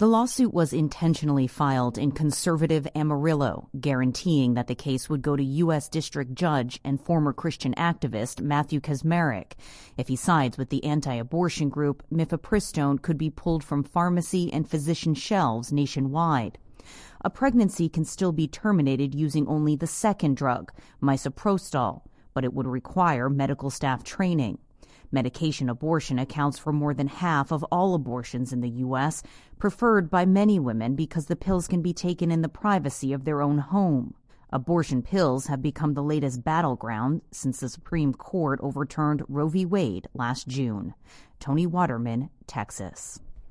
The lawsuit was intentionally filed in conservative Amarillo, guaranteeing that the case would go to U.S. District Judge and former Christian activist Matthew Kacsmaryk. If he sides with the anti-abortion group, mifepristone could be pulled from pharmacy and physician shelves nationwide. A pregnancy can still be terminated using only the second drug, misoprostol, but it would require medical staff training. Medication abortion accounts for more than half of all abortions in the U.S., preferred by many women because the pills can be taken in the privacy of their own home. Abortion pills have become the latest battleground since the Supreme Court overturned Roe v. Wade last June. Tony Waterman, Texas.